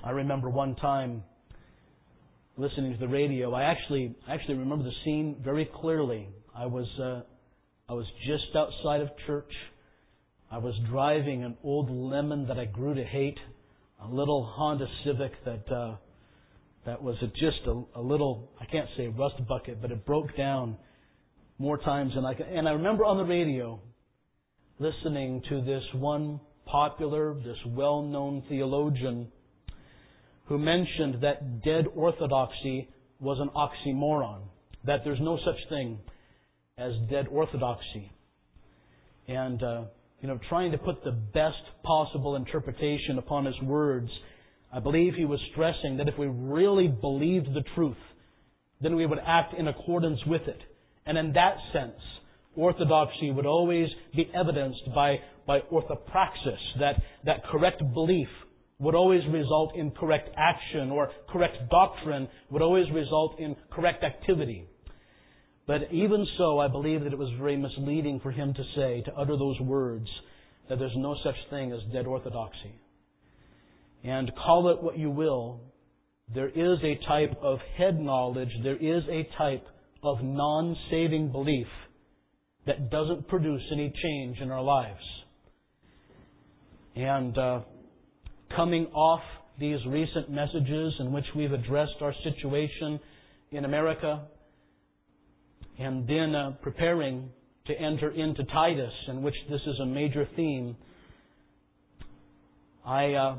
I remember one time listening to the radio. I actually remember the scene very clearly. I was just outside of church. I was driving an old lemon that I grew to hate, a little Honda Civic that was just a little, I can't say rust bucket, but it broke down more times than I could. And I remember on the radio listening to this one popular, this well-known theologian who mentioned that dead orthodoxy was an oxymoron, that there's no such thing as dead orthodoxy. And, trying to put the best possible interpretation upon his words, I believe he was stressing that if we really believed the truth, then we would act in accordance with it. And in that sense, orthodoxy would always be evidenced by orthopraxis, that correct belief would always result in correct action, or correct doctrine would always result in correct activity. But even so, I believe that it was very misleading for him to utter those words, that there's no such thing as dead orthodoxy. And call it what you will, there is a type of head knowledge, there is a type of non-saving belief that doesn't produce any change in our lives. And coming off these recent messages in which we've addressed our situation in America, and then preparing to enter into Titus, in which this is a major theme, I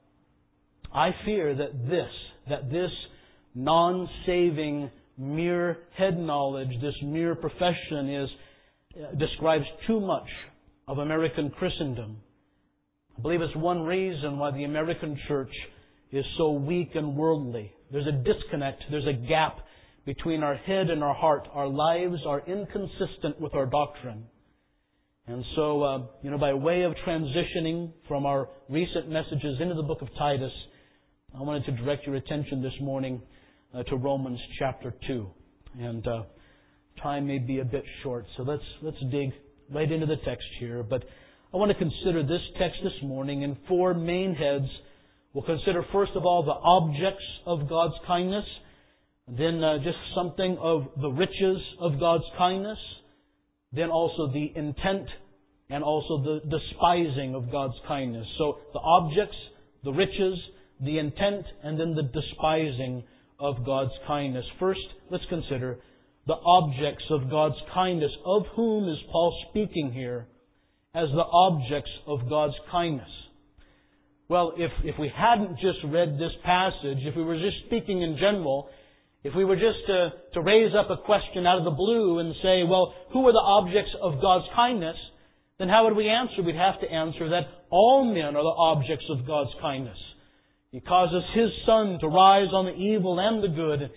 fear that this non-saving mere head knowledge, this mere profession describes too much of American Christendom. I believe it's one reason why the American church is so weak and worldly. There's a disconnect, there's a gap between our head and our heart. Our lives are inconsistent with our doctrine. And so, by way of transitioning from our recent messages into the book of Titus, I wanted to direct your attention this morning to Romans chapter 2. And time may be a bit short, so let's dig right into the text here. But I want to consider this text this morning in four main heads. We'll consider, first of all, the objects of God's kindness. Then just something of the riches of God's kindness. Then also the intent and also the despising of God's kindness. So the objects, the riches, the intent, and then the despising of God's kindness. First, let's consider the objects of God's kindness. Of whom is Paul speaking here as the objects of God's kindness? Well, if we hadn't just read this passage, if we were just speaking in general, if we were just to raise up a question out of the blue and say, well, who are the objects of God's kindness? Then how would we answer? We'd have to answer that all men are the objects of God's kindness. He causes His sun to rise on the evil and the good.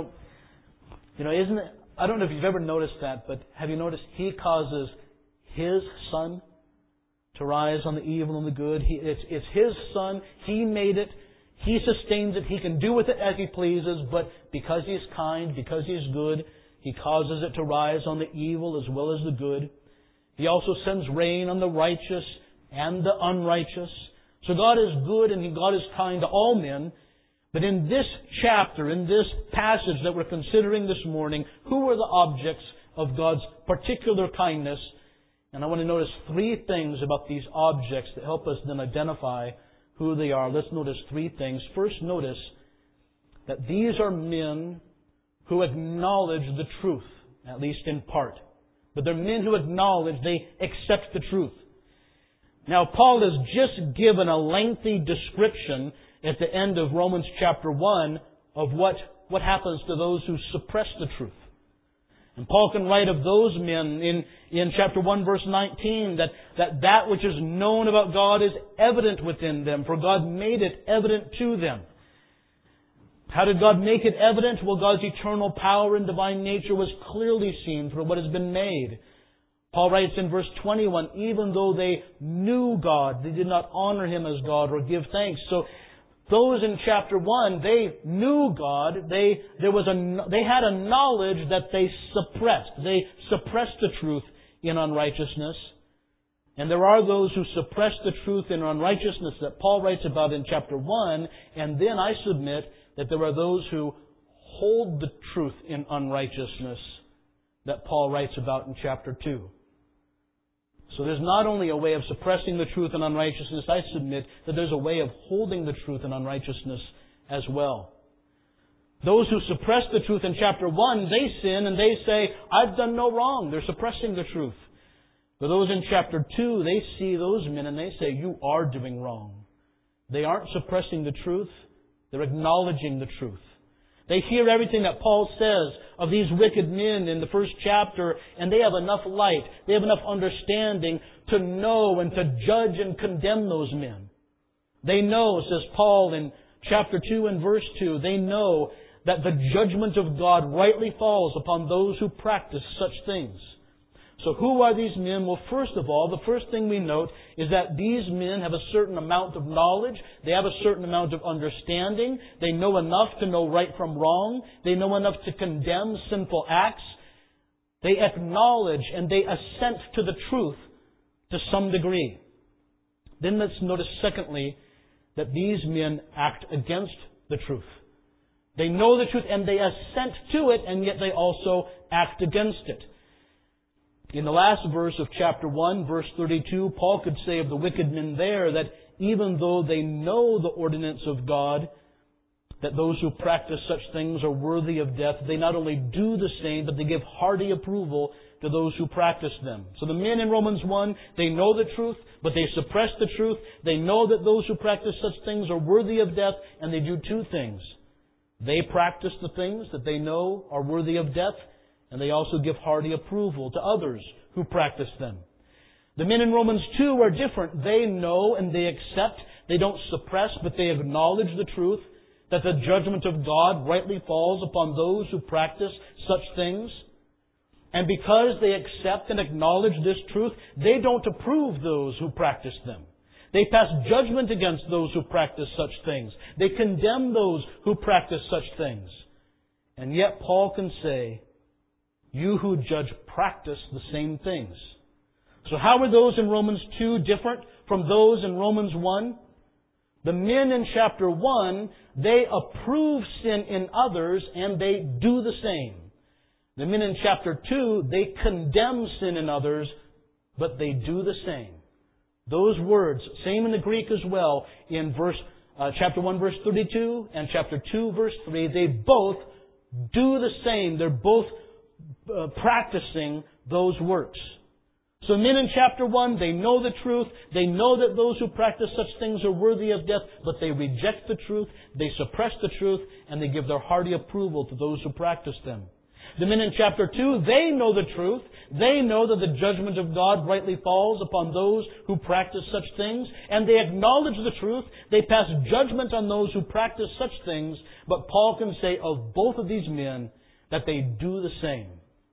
Isn't it? I don't know if you've ever noticed that, but have you noticed He causes His sun to rise on the evil and the good? It's His sun. He made it. He sustains it. He can do with it as He pleases, but because He's kind, because He's good, He causes it to rise on the evil as well as the good. He also sends rain on the righteous and the unrighteous. So God is good and God is kind to all men. But in this chapter, in this passage that we're considering this morning, who are the objects of God's particular kindness? And I want to notice three things about these objects that help us then identify who they are. Let's notice three things. First, notice that these are men who acknowledge the truth, at least in part. But they're men who acknowledge, they accept the truth. Now, Paul has just given a lengthy description at the end of Romans chapter 1 of what happens to those who suppress the truth. And Paul can write of those men in chapter 1 verse 19 that which is known about God is evident within them, for God made it evident to them. How did God make it evident? Well, God's eternal power and divine nature was clearly seen through what has been made. Paul writes in verse 21, even though they knew God, they did not honor Him as God or give thanks. So those in chapter 1, they knew God. They had a knowledge that they suppressed. They suppressed the truth in unrighteousness. And there are those who suppress the truth in unrighteousness that Paul writes about in chapter 1. And then I submit that there are those who hold the truth in unrighteousness that Paul writes about in chapter 2. So there's not only a way of suppressing the truth in unrighteousness, I submit that there's a way of holding the truth in unrighteousness as well. Those who suppress the truth in chapter 1, they sin and they say, I've done no wrong. They're suppressing the truth. But those in chapter 2, they see those men and they say, you are doing wrong. They aren't suppressing the truth. They're acknowledging the truth. They hear everything that Paul says of these wicked men in the first chapter, and they have enough light, they have enough understanding to know and to judge and condemn those men. They know, says Paul in chapter 2 and verse 2, they know that the judgment of God rightly falls upon those who practice such things. So who are these men? Well, first of all, the first thing we note is that these men have a certain amount of knowledge. They have a certain amount of understanding. They know enough to know right from wrong. They know enough to condemn sinful acts. They acknowledge and they assent to the truth to some degree. Then let's notice, secondly, that these men act against the truth. They know the truth and they assent to it, and yet they also act against it. In the last verse of chapter 1, verse 32, Paul could say of the wicked men there that even though they know the ordinance of God, that those who practice such things are worthy of death, they not only do the same, but they give hearty approval to those who practice them. So the men in Romans 1, they know the truth, but they suppress the truth. They know that those who practice such things are worthy of death, and they do two things. They practice the things that they know are worthy of death, and they also give hearty approval to others who practice them. The men in Romans 2 are different. They know and they accept. They don't suppress, but they acknowledge the truth that the judgment of God rightly falls upon those who practice such things. And because they accept and acknowledge this truth, they don't approve those who practice them. They pass judgment against those who practice such things. They condemn those who practice such things. And yet Paul can say, you who judge practice the same things. So how are those in Romans 2 different from those in Romans 1? The men in chapter 1, they approve sin in others and they do the same. The men in chapter 2, they condemn sin in others, but they do the same. Those words, same in the Greek as well, in chapter 1 verse 32 and chapter 2 verse 3, they both do the same. They're both practicing those works. So men in chapter 1, they know the truth. They know that those who practice such things are worthy of death, but they reject the truth, they suppress the truth, and they give their hearty approval to those who practice them. The men in chapter 2, they know the truth. They know that the judgment of God rightly falls upon those who practice such things, and they acknowledge the truth. They pass judgment on those who practice such things, but Paul can say of both of these men that they do the same.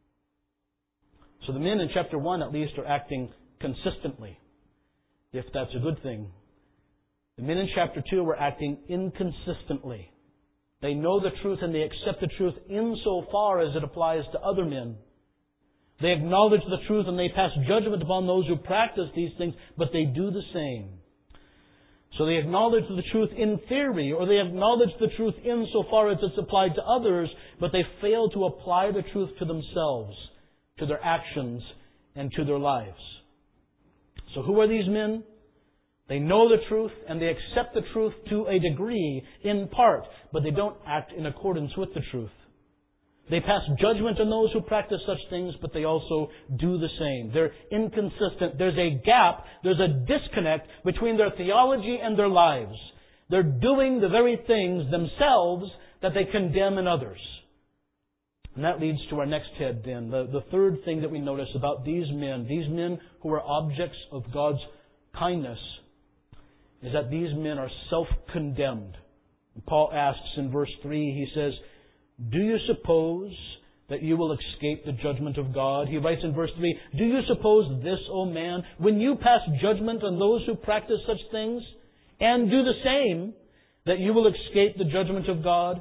So the men in chapter 1 at least are acting consistently, if that's a good thing. The men in chapter 2 were acting inconsistently. They know the truth and they accept the truth insofar as it applies to other men. They acknowledge the truth and they pass judgment upon those who practice these things, but they do the same. So they acknowledge the truth in theory, or they acknowledge the truth insofar as it's applied to others, but they fail to apply the truth to themselves, to their actions, and to their lives. So who are these men? They know the truth and they accept the truth to a degree, in part, but they don't act in accordance with the truth. They pass judgment on those who practice such things, but they also do the same. They're inconsistent. There's a gap, there's a disconnect between their theology and their lives. They're doing the very things themselves that they condemn in others. And that leads to our next head then. The third thing that we notice about these men who are objects of God's kindness, is that these men are self-condemned. Paul asks in verse 3, he says, do you suppose that you will escape the judgment of God? He writes in verse 3, do you suppose this, O man, when you pass judgment on those who practice such things, and do the same, that you will escape the judgment of God?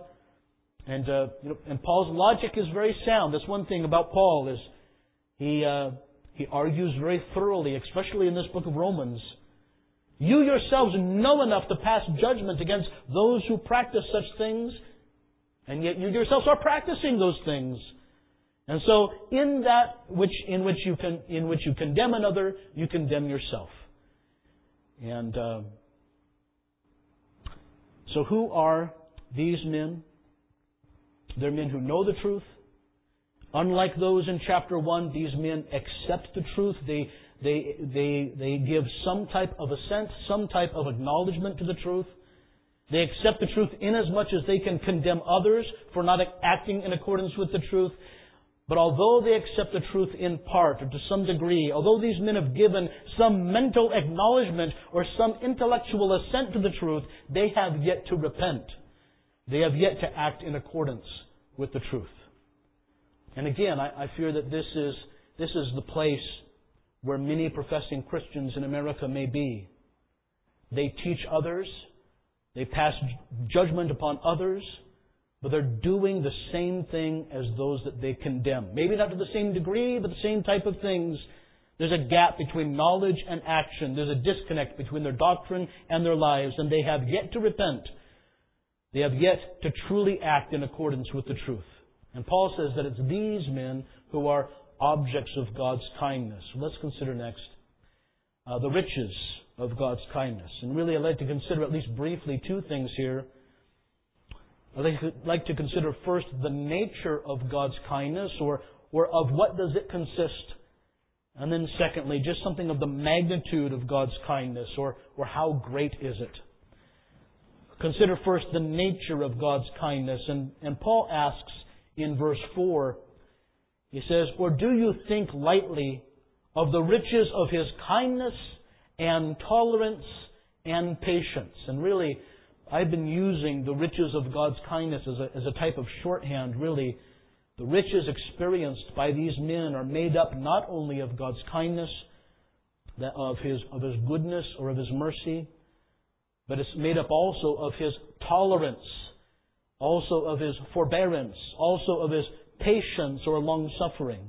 And Paul's logic is very sound. That's one thing about Paul, is he He argues very thoroughly, especially in this book of Romans. You yourselves know enough to pass judgment against those who practice such things, and yet you yourselves are practicing those things. And so, in that in which you condemn another, you condemn yourself. And so, who are these men? They're men who know the truth. Unlike those in chapter 1, these men accept the truth. They give some type of assent, some type of acknowledgement to the truth. They accept the truth inasmuch as they can condemn others for not acting in accordance with the truth. But although they accept the truth in part or to some degree, although these men have given some mental acknowledgement or some intellectual assent to the truth, they have yet to repent. They have yet to act in accordance with the truth. And again, I fear that this is the place where many professing Christians in America may be. They teach others, they pass judgment upon others, but they're doing the same thing as those that they condemn. Maybe not to the same degree, but the same type of things. There's a gap between knowledge and action. There's a disconnect between their doctrine and their lives, and they have yet to repent. They have yet to truly act in accordance with the truth. And Paul says that it's these men who are objects of God's kindness. Let's consider next the riches of God's kindness. And really I'd like to consider at least briefly two things here. I'd like to consider first the nature of God's kindness, or of what does it consist. And then secondly, just something of the magnitude of God's kindness, or how great is it. Consider first the nature of God's kindness. And Paul asks in verse 4, he says, "Or do you think lightly of the riches of His kindness and tolerance and patience?" And really, I've been using the riches of God's kindness as a type of shorthand, really. The riches experienced by these men are made up not only of God's kindness, of His goodness or of His mercy, but it's made up also of His tolerance, also of His forbearance, also of His patience or long-suffering.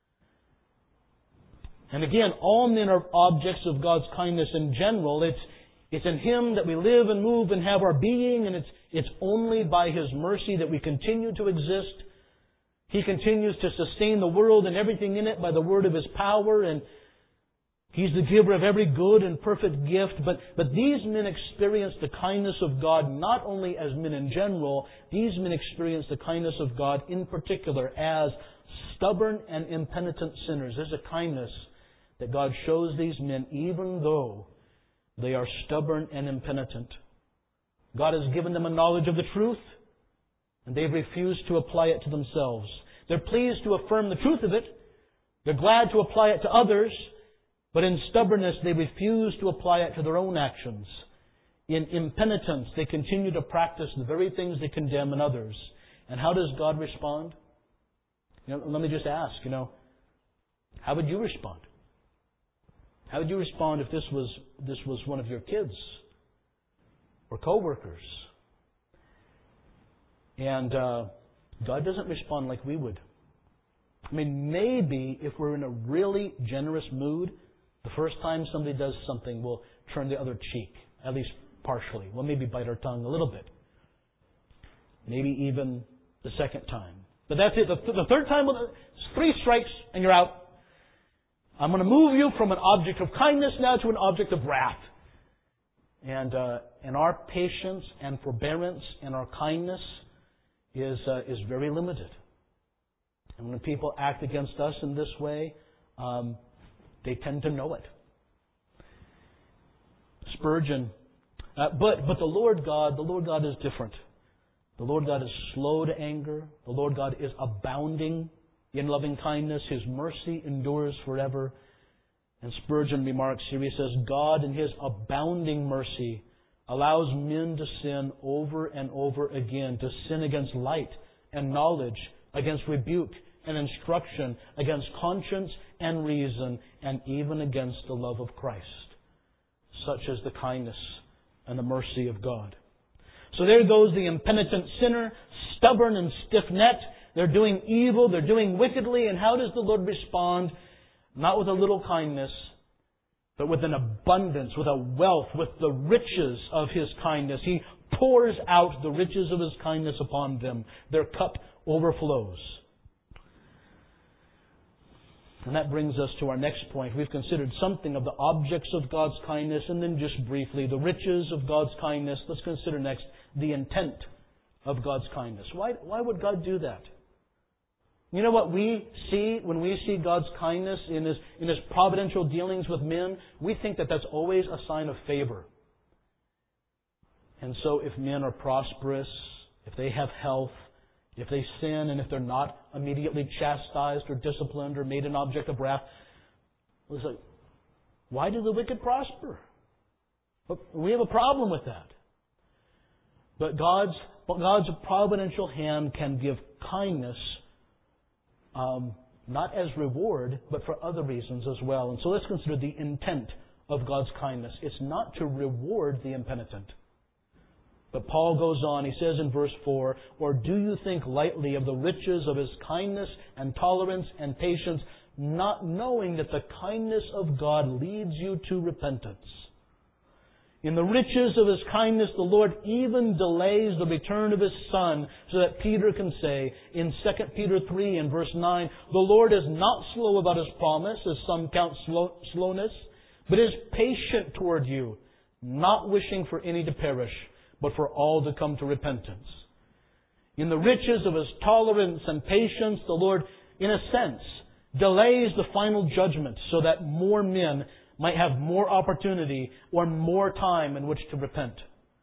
And again, all men are objects of God's kindness in general. It's in Him that we live and move and have our being, and it's only by His mercy that we continue to exist. He continues to sustain the world and everything in it by the word of His power, and He's the giver of every good and perfect gift. But these men experience the kindness of God not only as men in general, these men experience the kindness of God in particular as stubborn and impenitent sinners. There's a kindness that God shows these men even though they are stubborn and impenitent. God has given them a knowledge of the truth, and they've refused to apply it to themselves. They're pleased to affirm the truth of it. They're glad to apply it to others. But in stubbornness, they refuse to apply it to their own actions. In impenitence, they continue to practice the very things they condemn in others. And how does God respond? Let me just ask, how would you respond? How would you respond if this was one of your kids or co-workers? And God doesn't respond like we would. Maybe if we're in a really generous mood, the first time somebody does something, we'll turn the other cheek, at least partially. We'll maybe bite our tongue a little bit. Maybe even the second time. But that's it. The third time, 3 strikes and you're out. I'm going to move you from an object of kindness now to an object of wrath. And our patience and forbearance and our kindness is very limited. And when people act against us in this way, they tend to know it. Spurgeon. But the Lord God is different. The Lord God is slow to anger. The Lord God is abounding in loving kindness. His mercy endures forever. And Spurgeon remarks here, he says, God in His abounding mercy allows men to sin over and over again, to sin against light and knowledge, against rebuke and instruction, against conscience and reason, and even against the love of Christ. Such is the kindness and the mercy of God. So there goes the impenitent sinner, stubborn and stiff-necked. They're doing evil, they're doing wickedly, and how does the Lord respond? not with a little kindness, but with an abundance, with a wealth, with the riches of His kindness. He pours out the riches of His kindness upon them. Their cup overflows. And that brings us to our next point. We've considered something of the objects of God's kindness, and then just briefly, the riches of God's kindness. Let's consider next the intent of God's kindness. Why would God do that? You know what we see when we see God's kindness in His providential dealings with men? We think that that's always a sign of favor. And so if men are prosperous, if they have health, if they sin, and if they're not immediately chastised or disciplined or made an object of wrath, it's like, why do the wicked prosper? We have a problem with that. But God's providential hand can give kindness, not as reward, but for other reasons as well. And so let's consider the intent of God's kindness. It's not to reward the impenitent. But Paul goes on, he says in verse 4, "Or do you think lightly of the riches of His kindness and tolerance and patience, not knowing that the kindness of God leads you to repentance? In the riches of His kindness, the Lord even delays the return of His Son, so that Peter can say in 2 Peter 3 and verse 9, 'The Lord is not slow about His promise, as some count slowness, but is patient toward you, not wishing for any to perish, but for all to come to repentance.' In the riches of His tolerance and patience, the Lord, in a sense, delays the final judgment so that more men might have more opportunity or more time in which to repent."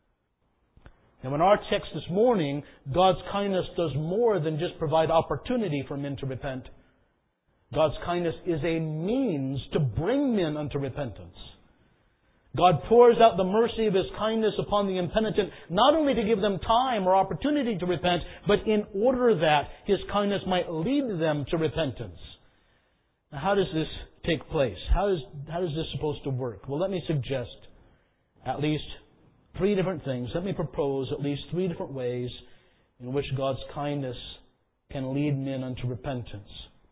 Now in our text this morning, God's kindness does more than just provide opportunity for men to repent. God's kindness is a means to bring men unto repentance. God pours out the mercy of His kindness upon the impenitent, not only to give them time or opportunity to repent, but in order that His kindness might lead them to repentance. Now, how does this take place? How is this supposed to work? Well, let me suggest at least 3 different things. Let me propose at least 3 different ways in which God's kindness can lead men unto repentance.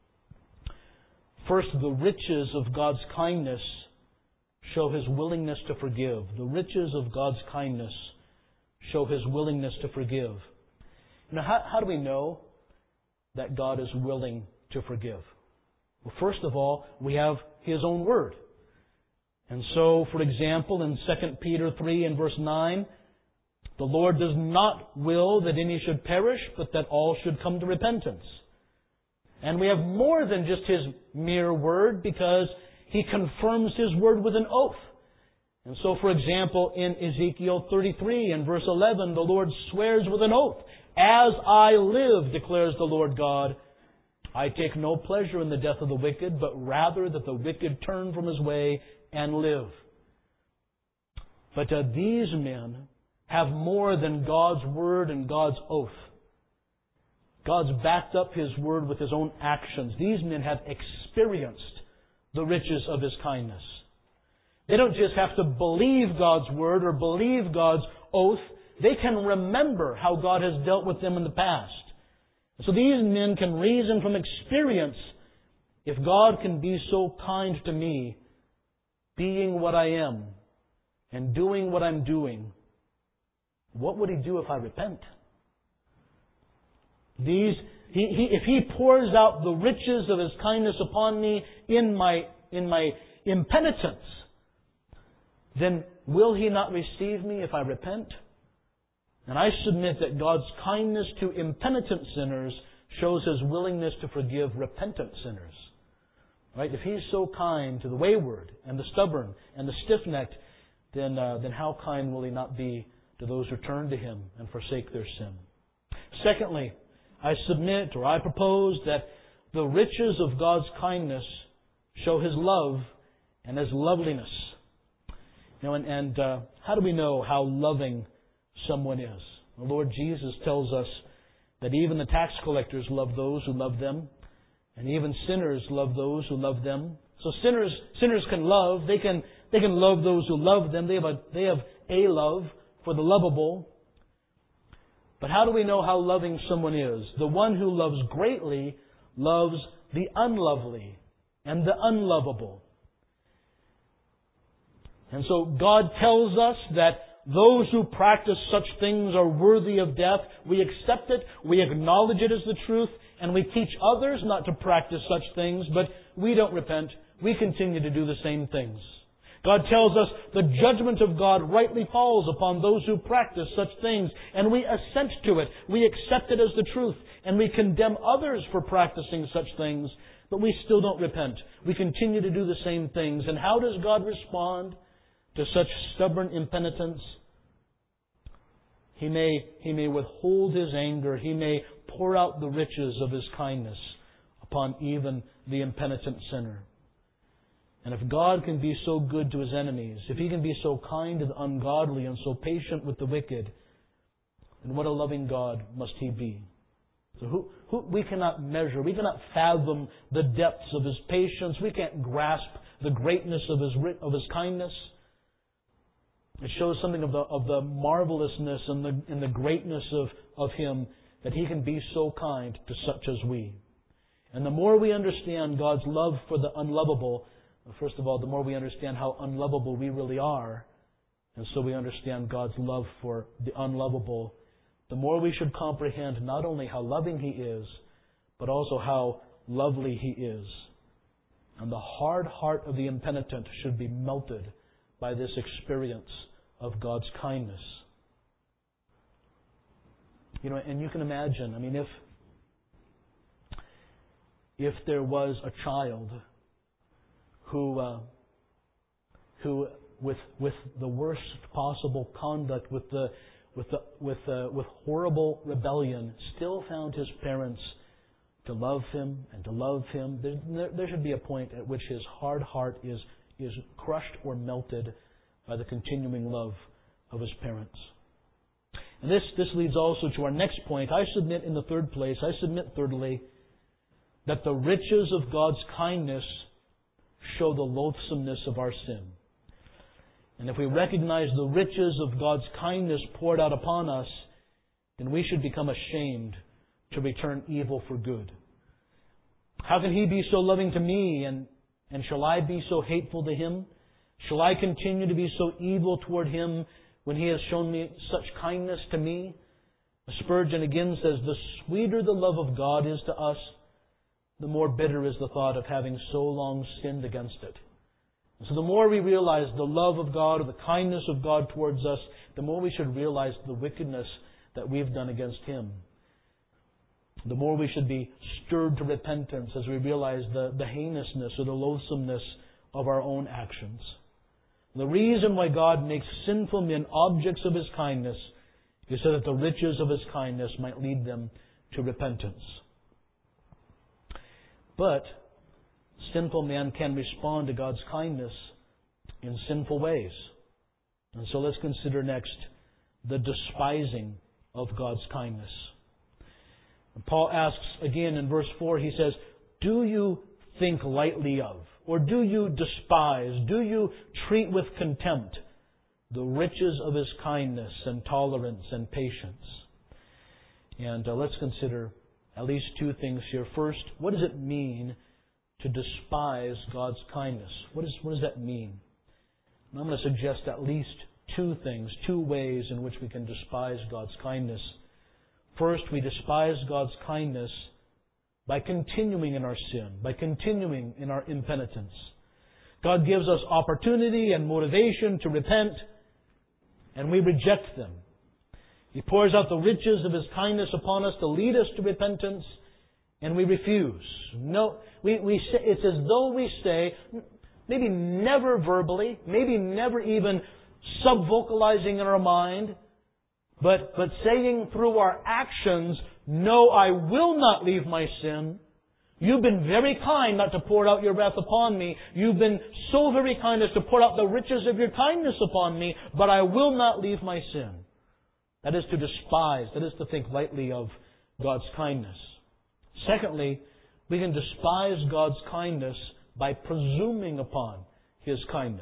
First, the riches of God's kindness show His willingness to forgive. The riches of God's kindness show His willingness to forgive. Now, how do we know that God is willing to forgive? Well, first of all, we have His own Word. And so, for example, in 2 Peter 3 and verse 9, "The Lord does not will that any should perish, but that all should come to repentance." And we have more than just His mere Word, because He confirms His Word with an oath. And so, for example, in Ezekiel 33 and verse 11, the Lord swears with an oath, "As I live, declares the Lord God, I take no pleasure in the death of the wicked, but rather that the wicked turn from his way and live." But these men have more than God's Word and God's oath. God's backed up His Word with His own actions. These men have experienced the riches of His kindness. They don't just have to believe God's Word or believe God's oath. They can remember how God has dealt with them in the past. So these men can reason from experience, if God can be so kind to me, being what I am and doing what I'm doing, what would He do if I repent? If He pours out the riches of His kindness upon me in my impenitence, then will He not receive me if I repent? And I submit that God's kindness to impenitent sinners shows His willingness to forgive repentant sinners. Right? If He's so kind to the wayward and the stubborn and the stiff-necked, then how kind will He not be to those who turn to Him and forsake their sin? Secondly, I submit or I propose that the riches of God's kindness show His love and His loveliness. And how do we know how loving someone is? The Lord Jesus tells us that even the tax collectors love those who love them, and even sinners love those who love them. So sinners can love. They can love those who love them. They have a love for the lovable. But how do we know how loving someone is? The one who loves greatly loves the unlovely. and the unlovable. And so God tells us that those who practice such things are worthy of death. We accept it, we acknowledge it as the truth, and we teach others not to practice such things, but we don't repent. We continue to do the same things. God tells us the judgment of God rightly falls upon those who practice such things, and we assent to it. We accept it as the truth, and we condemn others for practicing such things, but we still don't repent. We continue to do the same things. And how does God respond to such stubborn impenitence? He may withhold His anger. He may pour out the riches of His kindness upon even the impenitent sinner. And if God can be so good to His enemies, if He can be so kind to the ungodly and so patient with the wicked, then what a loving God must He be. So we cannot measure, we cannot fathom the depths of His patience. We can't grasp the greatness of His kindness. It shows something of the marvelousness and the greatness of Him, that He can be so kind to such as we. And the more we understand God's love for the unlovable, first of all, the more we understand how unlovable we really are, and so we understand God's love for the unlovable, the more we should comprehend not only how loving He is, but also how lovely He is. And the hard heart of the impenitent should be melted by this experience of God's kindness. And you can imagine, if there was a child who with the worst possible conduct, with horrible rebellion, still found his parents to love him and to love him, there should be a point at which his hard heart is crushed or melted by the continuing love of his parents. And this leads also to our next point. I submit thirdly, that the riches of God's kindness show the loathsomeness of our sin. And if we recognize the riches of God's kindness poured out upon us, then we should become ashamed to return evil for good. How can He be so loving to me, and shall I be so hateful to Him? Shall I continue to be so evil toward Him when He has shown me such kindness to me? Spurgeon again says, the sweeter the love of God is to us, the more bitter is the thought of having so long sinned against it. And so the more we realize the love of God or the kindness of God towards us, the more we should realize the wickedness that we've done against Him. The more we should be stirred to repentance as we realize the heinousness or the loathsomeness of our own actions. The reason why God makes sinful men objects of His kindness is so that the riches of His kindness might lead them to repentance. But sinful man can respond to God's kindness in sinful ways. And so let's consider next the despising of God's kindness. And Paul asks again in verse 4, he says, do you think lightly of, or do you despise, do you treat with contempt the riches of His kindness and tolerance and patience? And let's consider at least two things here. First, what does it mean to despise God's kindness? What does that mean? And I'm going to suggest at least two things, two ways in which we can despise God's kindness. First, we despise God's kindness by continuing in our sin, by continuing in our impenitence. God gives us opportunity and motivation to repent, and we reject them. He pours out the riches of His kindness upon us to lead us to repentance, and we refuse. No, we say, it's as though we say, maybe never verbally, maybe never even sub-vocalizing in our mind, but saying through our actions, no, I will not leave my sin. You've been very kind not to pour out your wrath upon me. You've been so very kind as to pour out the riches of your kindness upon me, but I will not leave my sin. That is to despise. That is to think lightly of God's kindness. Secondly, we can despise God's kindness by presuming upon His kindness.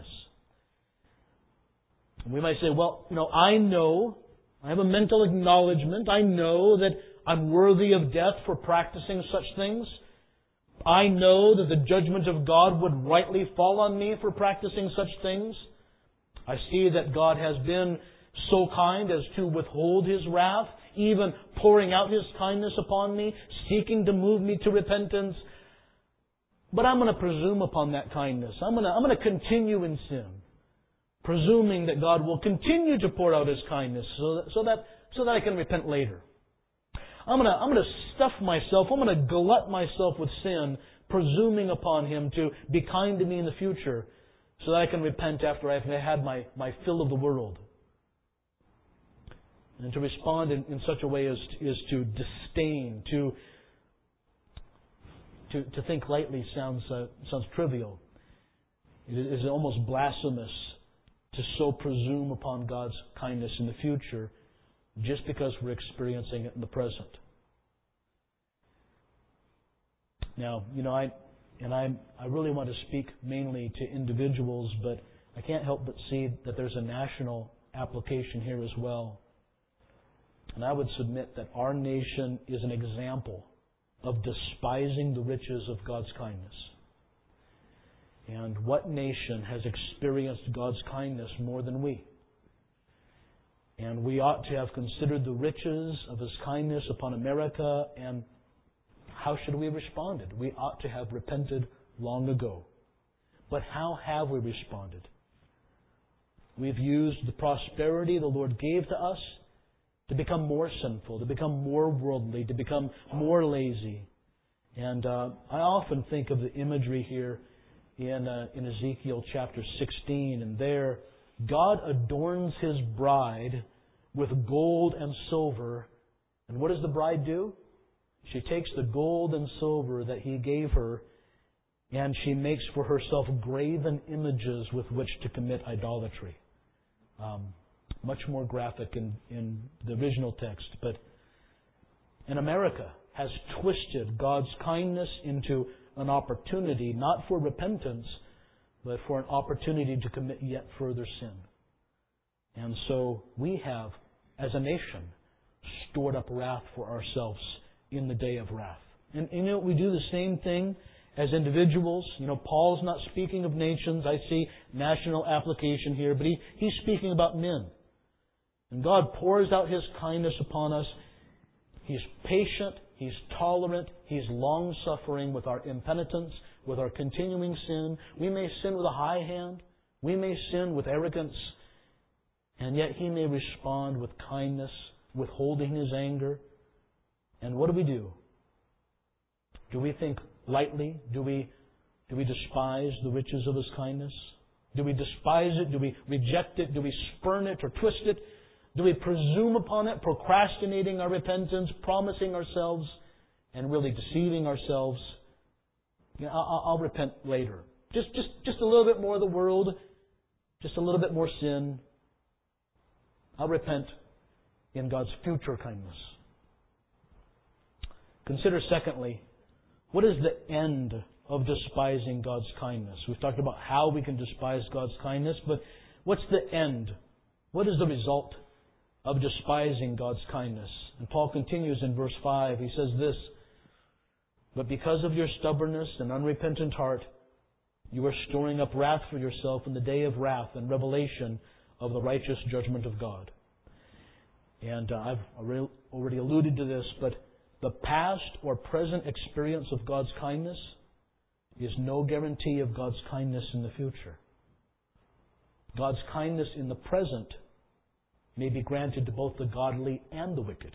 And we might say, well, I have a mental acknowledgement. I know that I'm worthy of death for practicing such things. I know that the judgment of God would rightly fall on me for practicing such things. I see that God has been so kind as to withhold His wrath, even pouring out His kindness upon me, seeking to move me to repentance. But I'm going to presume upon that kindness. I'm going to continue in sin, presuming that God will continue to pour out His kindness so that I can repent later. I'm going to stuff myself. I'm going to glut myself with sin, presuming upon Him to be kind to me in the future, so that I can repent after I've had my fill of the world. And to respond in such a way as to disdain, to think lightly sounds trivial. It is almost blasphemous to so presume upon God's kindness in the future just because we're experiencing it in the present. Now, I really want to speak mainly to individuals, but I can't help but see that there's a national application here as well. And I would submit that our nation is an example of despising the riches of God's kindness. And what nation has experienced God's kindness more than we? And we ought to have considered the riches of His kindness upon America, and how should we have responded? We ought to have repented long ago. But how have we responded? We've used the prosperity the Lord gave to us to become more sinful, to become more worldly, to become more lazy. And I often think of the imagery here in Ezekiel chapter 16, and there God adorns His bride with gold and silver. And what does the bride do? She takes the gold and silver that He gave her, and she makes for herself graven images with which to commit idolatry. Much more graphic in the original text. But in America has twisted God's kindness into an opportunity, not for repentance, but for an opportunity to commit yet further sin. And so we have, as a nation, stored up wrath for ourselves in the day of wrath. And we do the same thing as individuals. Paul's not speaking of nations. I see national application here, but he's speaking about men. And God pours out His kindness upon us. He's patient. He's tolerant. He's long-suffering with our impenitence, with our continuing sin. We may sin with a high hand. We may sin with arrogance. And yet He may respond with kindness, withholding His anger. And what do? Do we think lightly? Do we despise the riches of His kindness? Do we despise it? Do we reject it? Do we spurn it or twist it? Do we presume upon it, procrastinating our repentance, promising ourselves, and really deceiving ourselves? I'll repent later. Just a little bit more of the world, just a little bit more sin. I'll repent in God's future kindness. Consider, secondly, what is the end of despising God's kindness? We've talked about how we can despise God's kindness, but what's the end? What is the result of despising God's kindness? And Paul continues in verse 5. He says this, "But because of your stubbornness and unrepentant heart, you are storing up wrath for yourself in the day of wrath and revelation of the righteous judgment of God." And I've already alluded to this, but the past or present experience of God's kindness is no guarantee of God's kindness in the future. God's kindness in the present may be granted to both the godly and the wicked.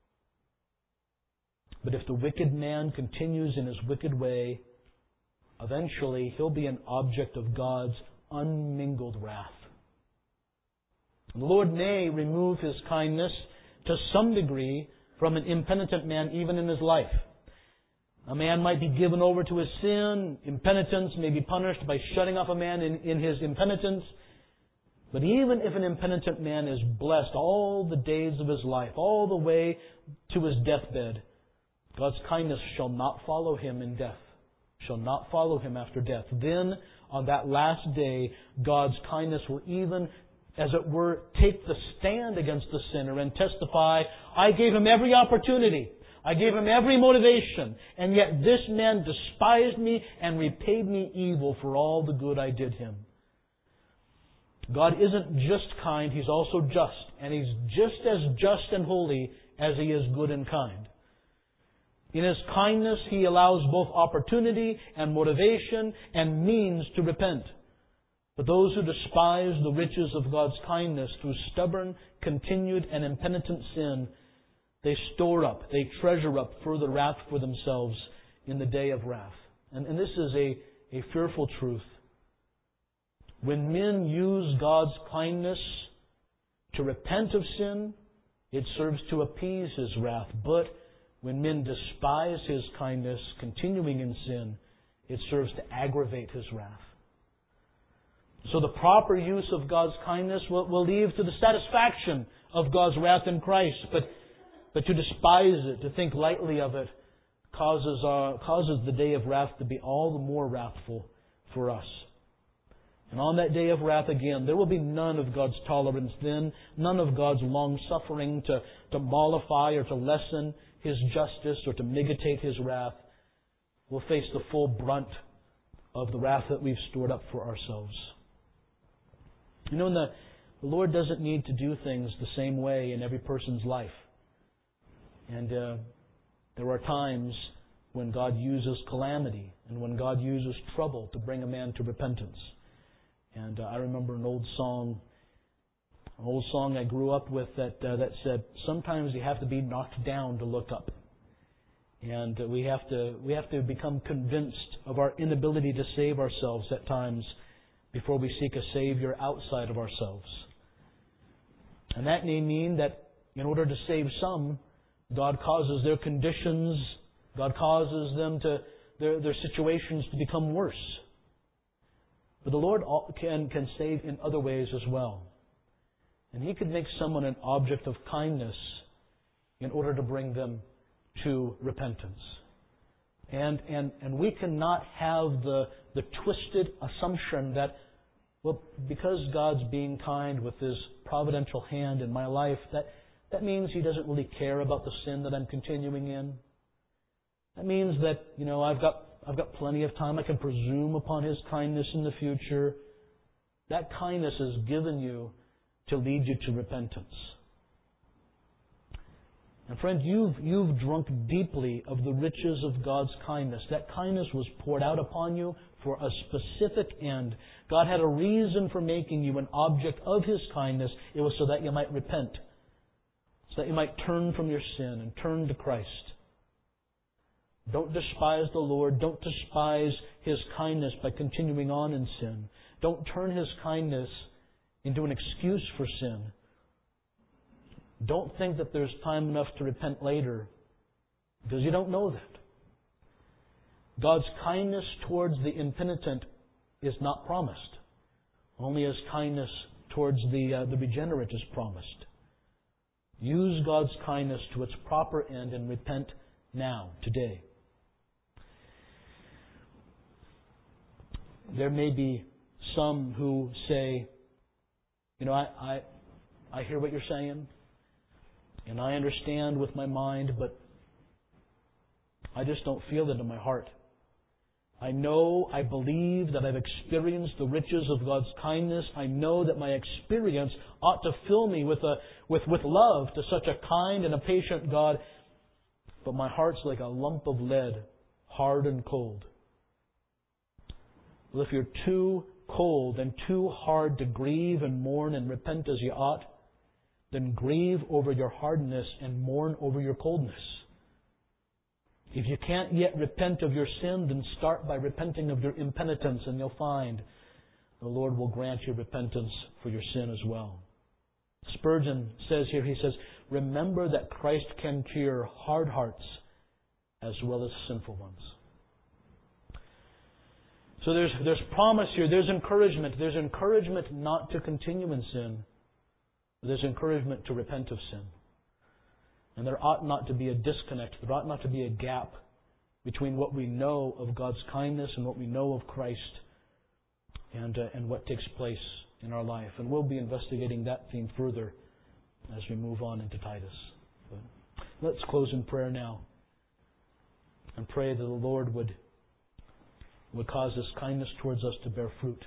But if the wicked man continues in his wicked way, eventually he'll be an object of God's unmingled wrath. The Lord may remove His kindness to some degree from an impenitent man even in his life. A man might be given over to his sin. Impenitence may be punished by shutting off a man in his impenitence. But even if an impenitent man is blessed all the days of his life, all the way to his deathbed, God's kindness shall not follow him in death, shall not follow him after death. Then, on that last day, God's kindness will even, as it were, take the stand against the sinner and testify, "I gave him every opportunity. I gave him every motivation, and yet this man despised me and repaid me evil for all the good I did him. God isn't just kind, He's also just. And He's just as just and holy as He is good and kind. In His kindness, He allows both opportunity and motivation and means to repent. But those who despise the riches of God's kindness through stubborn, continued, and impenitent sin, they store up, they treasure up further wrath for themselves in the day of wrath. And this is a fearful truth. When men use God's kindness to repent of sin, it serves to appease His wrath. But when men despise His kindness, continuing in sin, it serves to aggravate His wrath. So the proper use of God's kindness will lead to the satisfaction of God's wrath in Christ. But to despise it, to think lightly of it, causes the day of wrath to be all the more wrathful for us. And on that day of wrath again, there will be none of God's tolerance then, none of God's long-suffering to mollify or to lessen His justice or to mitigate His wrath. We'll face the full brunt of the wrath that we've stored up for ourselves. You know, the Lord doesn't need to do things the same way in every person's life. And there are times when God uses calamity and when God uses trouble to bring a man to repentance. And I remember an old song I grew up with that said, "Sometimes you have to be knocked down to look up." And we have to become convinced of our inability to save ourselves at times before we seek a Savior outside of ourselves. And that may mean that in order to save some, God causes their conditions, God causes them their situations to become worse. But the Lord can save in other ways as well. And He could make someone an object of kindness in order to bring them to repentance. And we cannot have the twisted assumption that, well, because God's being kind with His providential hand in my life, that means He doesn't really care about the sin that I'm continuing in. That means that, I've got plenty of time. I can presume upon His kindness in the future. That kindness is given you to lead you to repentance. And friend, you've drunk deeply of the riches of God's kindness. That kindness was poured out upon you for a specific end. God had a reason for making you an object of His kindness. It was so that you might repent. So that you might turn from your sin and turn to Christ. Don't despise the Lord. Don't despise His kindness by continuing on in sin. Don't turn His kindness into an excuse for sin. Don't think that there's time enough to repent later, because you don't know that. God's kindness towards the impenitent is not promised. Only His kindness towards the regenerate is promised. Use God's kindness to its proper end and repent now, today. There may be some who say, I hear what you're saying, and I understand with my mind, but I just don't feel it in my heart. I believe that I've experienced the riches of God's kindness. I know that my experience ought to fill me with love to such a kind and a patient God, but my heart's like a lump of lead, hard and cold. Well, if you're too cold and too hard to grieve and mourn and repent as you ought, then grieve over your hardness and mourn over your coldness. If you can't yet repent of your sin, then start by repenting of your impenitence, and you'll find the Lord will grant you repentance for your sin as well. Spurgeon says here, he says, "Remember that Christ can cure hard hearts as well as sinful ones." So there's promise here, there's encouragement. There's encouragement not to continue in sin. There's encouragement to repent of sin. And there ought not to be a disconnect. There ought not to be a gap between what we know of God's kindness and what we know of Christ and what takes place in our life. And we'll be investigating that theme further as we move on into Titus. But let's close in prayer now. and pray that the Lord would cause His kindness towards us to bear fruit.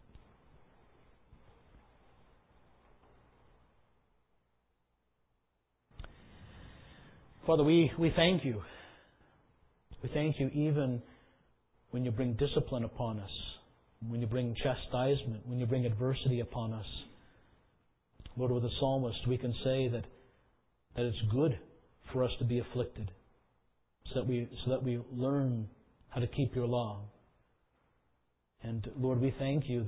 Father, we thank You. We thank You even when You bring discipline upon us, when You bring chastisement, when You bring adversity upon us. Lord, with the psalmist, we can say that it's good for us to be afflicted, so that we learn how to keep Your law. And Lord, we thank You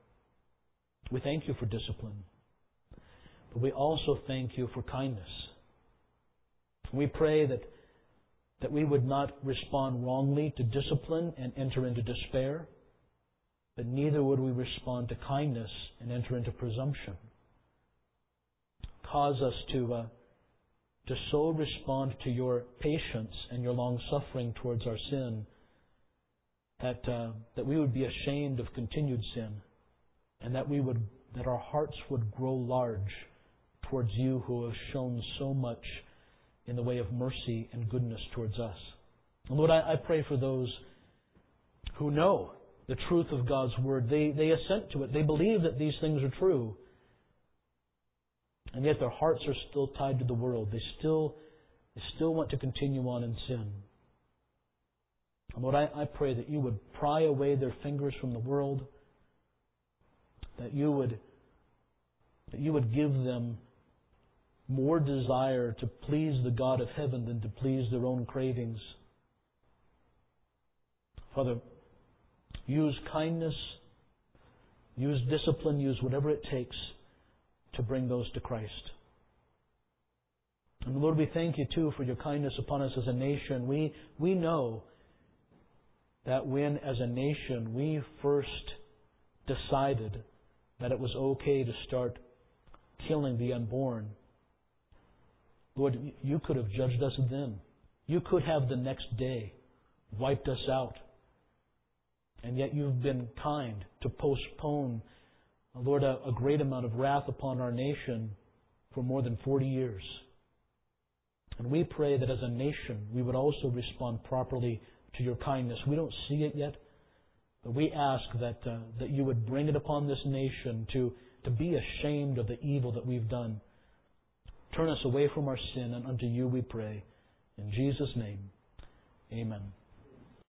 for discipline, but we also thank You for kindness. We pray that we would not respond wrongly to discipline and enter into despair, but neither would we respond to kindness and enter into presumption. Cause us to so respond to Your patience and Your long-suffering towards our sin that we would be ashamed of continued sin, and that our hearts would grow large towards You who have shown so much in the way of mercy and goodness towards us. And Lord, I pray for those who know the truth of God's Word. They assent to it. They believe that these things are true. And yet their hearts are still tied to the world. They still want to continue on in sin. And Lord, I pray that You would pry away their fingers from the world, that You would give them more desire to please the God of heaven than to please their own cravings. Father, use kindness, use discipline, use whatever it takes to bring those to Christ. And Lord, we thank You too for Your kindness upon us as a nation. We know that when as a nation we first decided that it was okay to start killing the unborn, Lord, You could have judged us then. You could have the next day wiped us out. And yet You've been kind to postpone, Lord, a great amount of wrath upon our nation for more than 40 years. And we pray that as a nation we would also respond properly to Your kindness. We don't see it yet, but we ask that You would bring it upon this nation to be ashamed of the evil that we've done. Turn us away from our sin, and unto You we pray. In Jesus' name, amen.